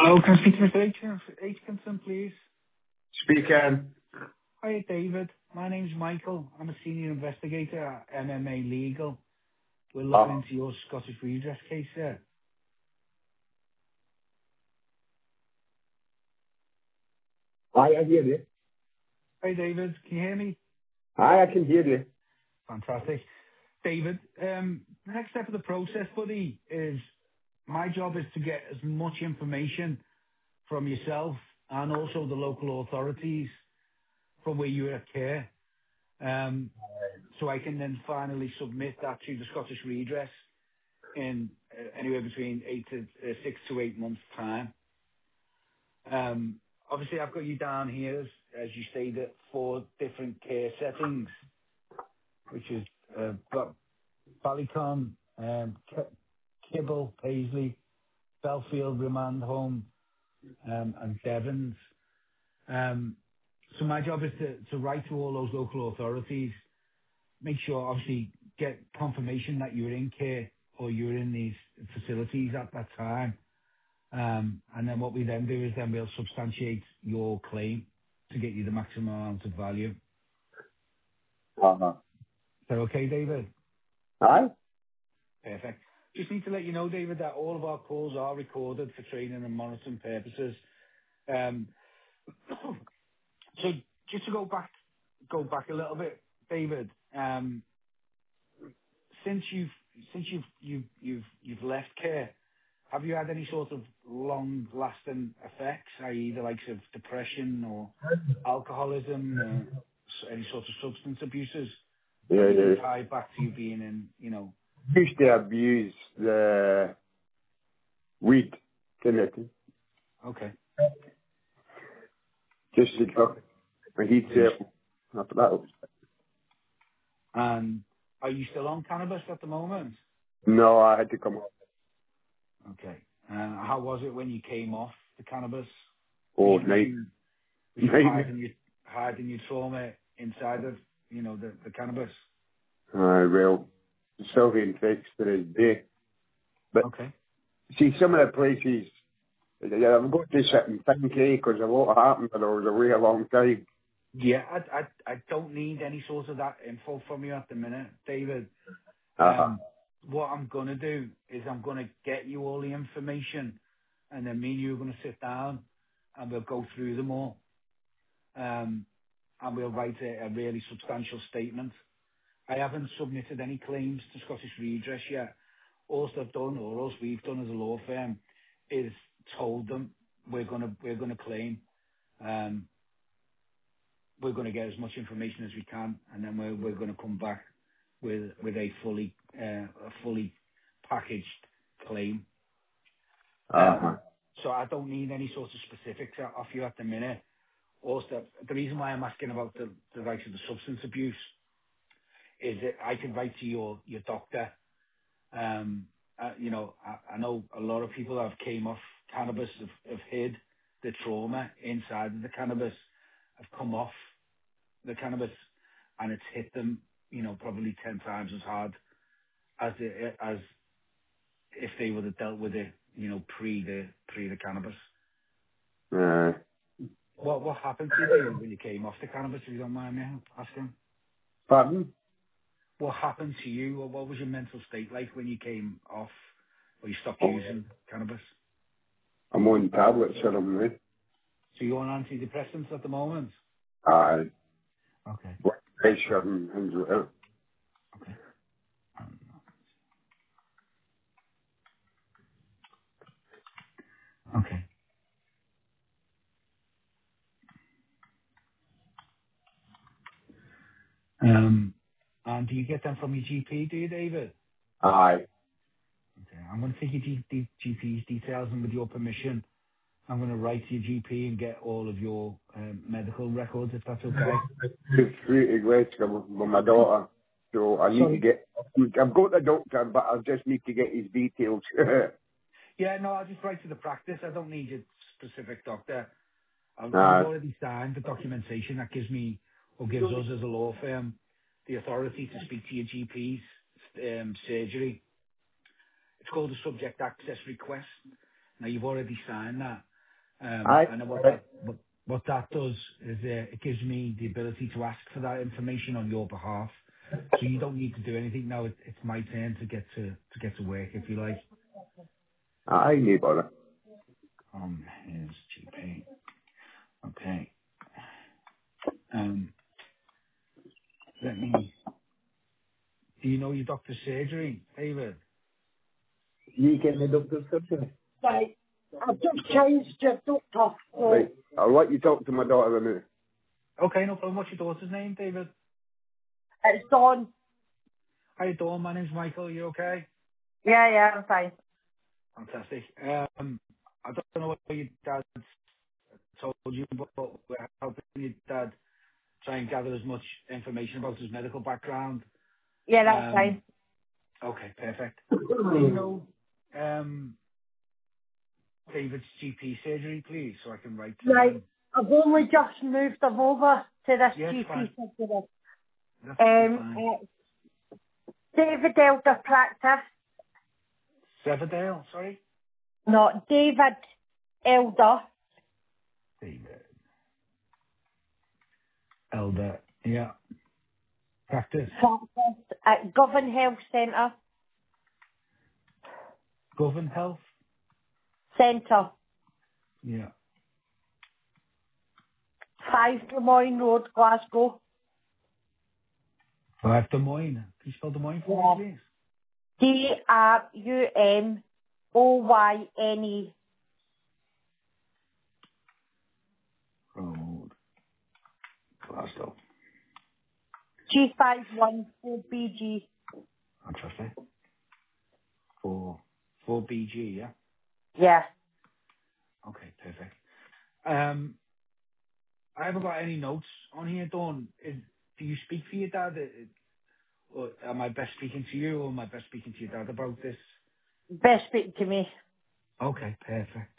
Hello, can I speak to Mr. Atkinson, please? Speaking. Hi, David. My name's Michael. I'm a senior investigator at MMA Legal. We're looking into your Scottish redress case there. Hi, I hear you. Hi, David. Can you hear me? Hi, I can hear you. Fantastic. David, the next step of the process, buddy, is my job is to get as much information from yourself and also the local authorities from where you're at care. So I can then finally submit that to the Scottish redress in anywhere between 6 to 8 months' time. Obviously, I've got you down here, as you stated, 4 different care settings, which is Ballycon, Kibble, Paisley, Belfield Remand Home, and Devons. So my job is to write to all those local authorities, make sure, obviously, get confirmation that you're in care or you're in these facilities at that time. And then what we then do is then we'll substantiate your claim to get you the maximum amount of value. Is Uh-huh. that okay, David? Hi? Perfect. Just need to let you know, David, that all of our calls are recorded for training and monitoring purposes. Um, so just to go back a little bit, David. Since you've left care, have you had any sort of long-lasting effects, i.e., the likes of depression or alcoholism or any sort of substance abuses that Yeah, you yeah. can tie back to you being in. Used to abuse the weed, didn't Okay. Just to go. And he'd Are you, say, after that, and are you still on cannabis at the moment? no, I had to come up. Okay. How was it when you came off the cannabis? Oh, Was night. you Nightmare. hiding your trauma inside of the cannabis? Well, Sylvian fix to this day. But Okay. see, some of the places, I've got to sit and think, because a lot happened, but I was away a long time. Yeah, I don't need any sort of that info from you at the minute, David. Uh-huh. What I'm gonna do is I'm gonna get you all the information, and then me and you are gonna sit down, and we'll go through them all, and we'll write a really substantial statement. I haven't submitted any claims to Scottish Redress yet. All I've done, or all we've done as a law firm, is told them we're gonna claim. We're going to get as much information as we can, and then we're going to come back with a fully packaged claim. Uh-huh. So I don't need any sort of specifics off you at the minute. Also, the reason why I'm asking about the rights of the substance abuse is that I can write to your doctor. I know a lot of people that have came off cannabis have hid the trauma inside of the cannabis, have come off the cannabis, and it's hit them, probably 10 times as hard as if they would have dealt with it, pre the cannabis. Uh, What happened to you, David, when you came off the cannabis, if you don't mind me asking? pardon? What happened to you, or what was your mental state like when you came off, or you stopped Oh, using cannabis? I'm on tablets for them, right? So you're on antidepressants at the moment? Aye. Okay. Blood pressure and things like that. Okay. Okay. And do you get them from your GP, do you, David? Aye. Okay. I'm going to take your GP's details, and with your permission, I'm going to write to your GP and get all of your medical records, if that's okay. It's free to Glasgow with my daughter. So I need to Sorry. get, I've got the doctor, but I just need to get his details. Yeah, no, I'll just write to the practice. I don't need your specific doctor. You've Aye. already signed the documentation that gives me, or gives us as a law firm, the authority to speak to your GP's surgery. It's called a subject access request. Now, you've already signed that. Aye. And then Right. what that does is it gives me the ability to ask for that information on your behalf. So you don't need to do anything now. It's my turn to get to work, if you like. Aye, no bother. His GP. Okay. Um, let me. Do you know your doctor's surgery, David? You get the doctor's surgery? Right. I've just changed your doctor. So right. I'll let you talk to my daughter in a minute. Okay, no problem. What's your daughter's name, David? It's Dawn. How you doing? My name's Michael. You okay? Yeah, I'm fine. Fantastic. I don't know what your dad told you, but we're helping your dad try and gather as much information about his medical background. Yeah, that's Um, fine. okay, perfect. Do you know David's GP surgery, please, so I can write to Right. them? I've only just moved them over to this Yes, GP fine. surgery. That's absolutely fine. It's David Elder Practice. Severdale, sorry? No, David Elder David. Elder, yeah. Practice. Practice at Govan Health Centre. Govan Health? Centre. Yeah. 5 Des Moines Road, Glasgow. 5 Des Moines. Can you spell Des Moines for Yeah. me, DRUMOYNE. please? Road, Glasgow. G514BG. Fantastic. 4BG, yeah? Yeah. Okay, perfect. I haven't got any notes on here, Dawn. Do you speak for your dad? Or am I best speaking to you, or am I best speaking to your dad about this? Best speak to me. Okay, perfect.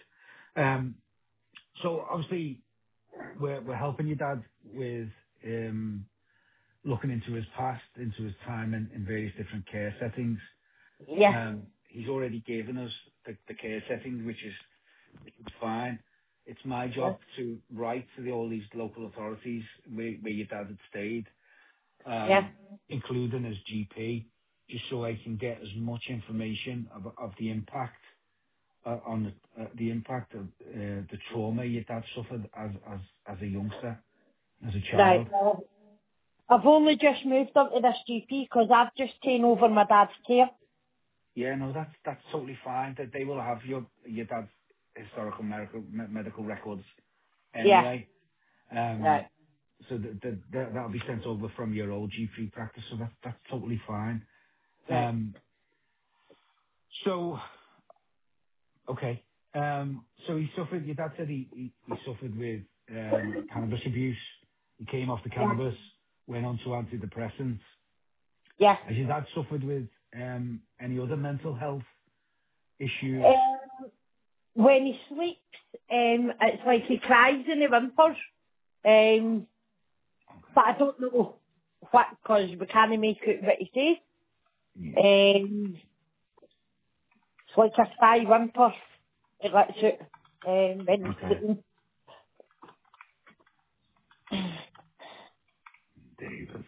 So obviously, we're helping your dad with looking into his past, into his time in various different care settings. Yeah. He's already given us the care settings, which is fine. It's my job to write to all these local authorities where your dad had stayed, Yeah. including his GP, just so I can get as much information of the impact on the impact of the trauma your dad suffered as a youngster, as a Right. child. Well, I've only just moved up to this GP because I've just taken over my dad's care. Yeah, no, that's totally fine. That they will have your dad's historical medical records Yeah. anyway. Um, Right. so that'll be sent over from your old GP practice. So that's totally fine. Right. So okay. So he suffered. Your dad said he suffered with cannabis abuse. He came off the Yeah. cannabis, went on to antidepressants. Yeah. Has your dad suffered with any other mental health issues? When he sleeps, it's like he cries and he whimpers. But I don't know what, because we can't make out what he says. Yeah. It's like a cry whimper. It lets out when he's Okay. sleeping. David.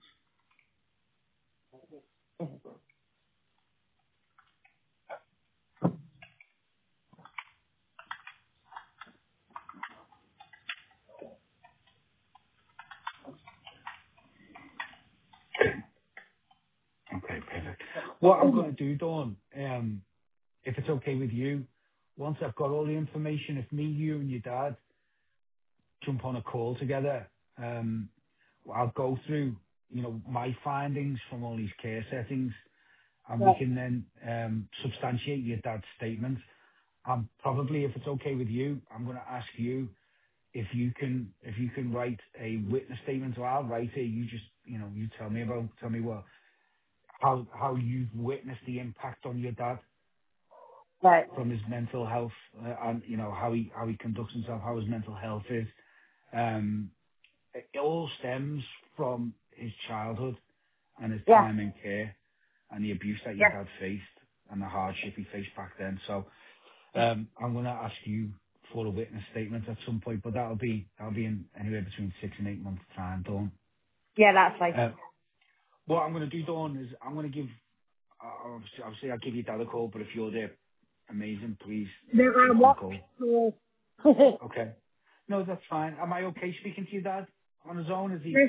Okay, perfect. What I'm going to do, Dawn, if it's okay with you, once I've got all the information, if me, you, and your dad jump on a call together, I'll go through, my findings from all these care settings, and we Right. can then substantiate your dad's statement. Probably, if it's okay with you, I'm going to ask you if you can write a witness statement, or I'll write it. You just, you tell me what how you've witnessed the impact on your dad Right. from his mental health, and how he conducts himself, how his mental health is. Um, it all stems from his childhood and his Yeah. time in care and the abuse that your Yeah. dad faced and the hardship he faced back then. So I'm going to ask you for a witness statement at some point, but that'll be in anywhere between 6 and 8 months' time, Dawn. Yeah, that's fine. What I'm going to do, Dawn, is I'm going to give, obviously I'll give your dad a call, but if you're there, amazing, please No, give I'm him a what? call. So, Okay. No, that's fine. Am I okay speaking to your dad on his own? Is he,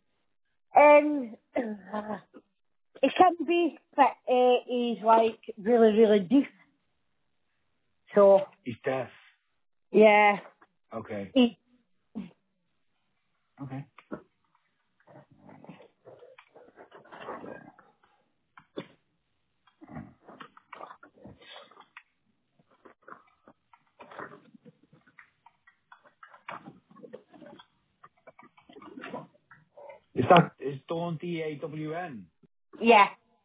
it can be, but he's like really, really deep. So, he's deaf? yeah. Okay. Okay. Is Dawn DAWN? Yeah.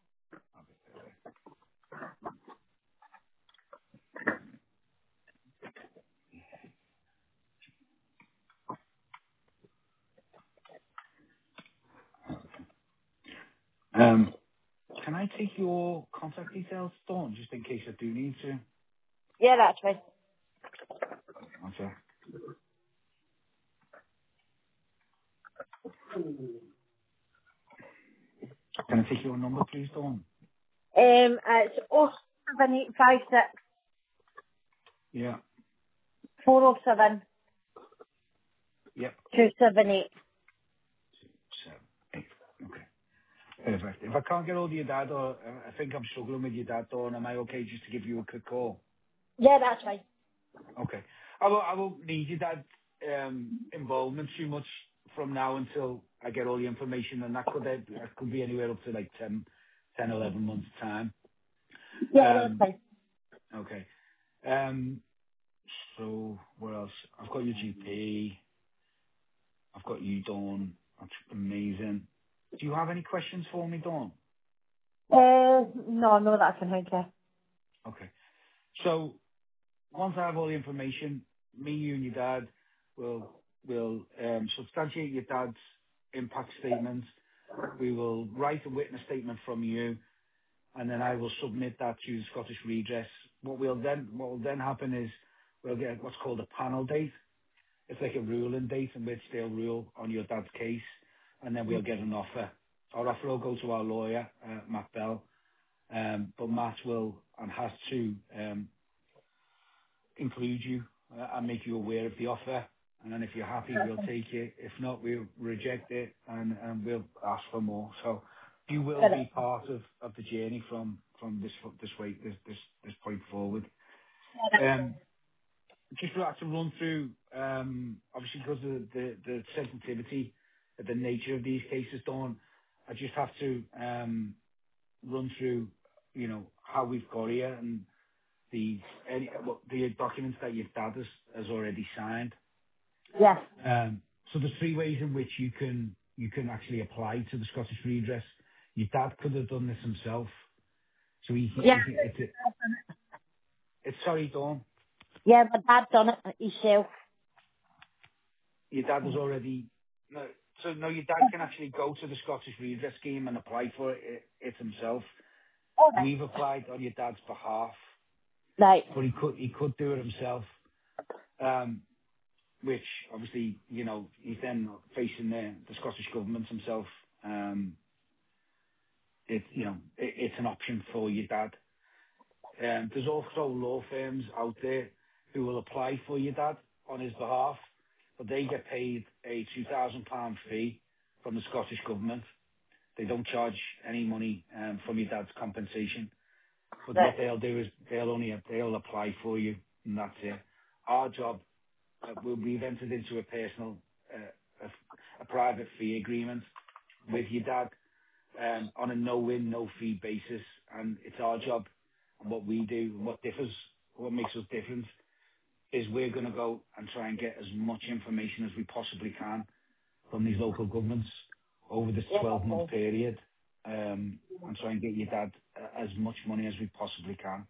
Can I take your contact details, Dawn, just in case I do need to? Yeah, that's fine. Okay. Can I take your number, please, Dawn? It's 07856 Yeah. 407 Yep. 278. 7, 8. Okay. Perfect. If I can't get hold of your dad, or I think I'm struggling with your dad, Dawn, am I okay just to give you a quick call? Yeah, that's fine. Okay. I won't need your dad's involvement too much from now until I get all the information, and that could be anywhere up to like 11 months' time. Yeah, that's fine. Okay. So what else? I've got your GP. I've got you, Dawn. That's amazing. Do you have any questions for me, Dawn? No, that's fine, thank you. Okay. So once I have all the information, me, you, and your dad will substantiate your dad's impact statement. We will write a witness statement from you, and then I will submit that to the Scottish Redress. What will then happen is we'll get what's called a panel date. It's like a ruling date in which they'll rule on your dad's case, and then we'll get an offer. Our offer will go to our lawyer, Matt Bell, but Matt will and has to include you and make you aware of the offer. And then if you're happy, we'll take it. If not, we'll reject it and we'll ask for more. So you will be part of the journey from this point forward. Just like to run through, obviously because of the sensitivity, the nature of these cases, Dawn, I just have to run through, how we've got here and the documents that your dad has already signed. Yes. So there's 3 ways in which you can actually apply to the Scottish Redress. Your dad could have done this himself. So it's sorry, Dawn. Yeah, my dad done it himself. Your dad has already your dad can actually go to the Scottish Redress scheme and apply for it himself. Okay. We've applied on your dad's behalf. Right. But he could do it himself, which obviously, he's then facing the Scottish government himself. It's an option for your dad. There's also law firms out there who will apply for your dad on his behalf, but they get paid a £2,000 fee from the Scottish government. They don't charge any money from your dad's compensation. But what they'll do is they'll apply for you, and that's it. Our job, we've entered into a private fee agreement with your dad on a no-win, no-fee basis, and it's our job. And what we do, and what makes us different, is we're going to go and try and get as much information as we possibly can from these local governments over this 12-month period, and try and get your dad as much money as we possibly can.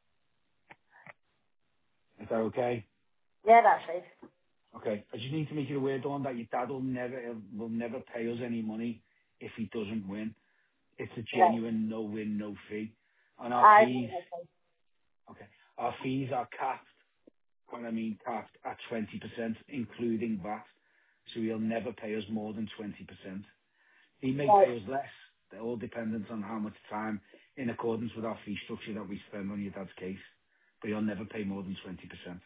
Is that okay? Yeah, that's right. Okay. I just need to make you aware, Dawn, that your dad will never pay us any money if he doesn't win. It's a genuine no win, no fee. And our fees are capped and I mean capped at 20%, including VAT. So he'll never pay us more than 20%. He may pay us less. They're all dependent on how much time, in accordance with our fee structure, that we spend on your dad's case. But he'll never pay more than 20%.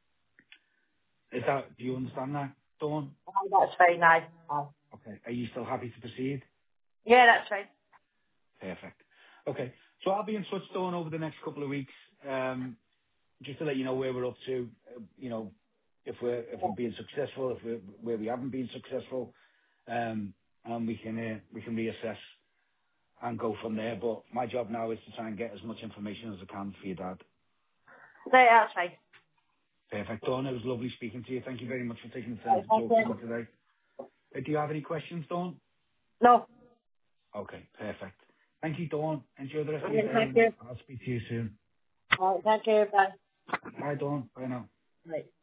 Do you understand that, Dawn? Oh, that's fine, aye. Okay. Are you still happy to proceed? Yeah, that's fine. Perfect. Okay. So I'll be in touch, Dawn, over the next couple of weeks, just to let you know where we're up to, if we're being successful, where we haven't been successful, and we can reassess and go from there. But my job now is to try and get as much information as I can for your dad. Right, that's fine. Perfect. Dawn, it was lovely speaking to you. Thank you very much for taking the time to talk to me today. Do you have any questions, Dawn? No. Okay, perfect. Thank you, Dawn. Enjoy the rest of Okay, your day. thank you. I'll speak to you soon. Thank you, bye. Bye, Dawn. Bye now. Right.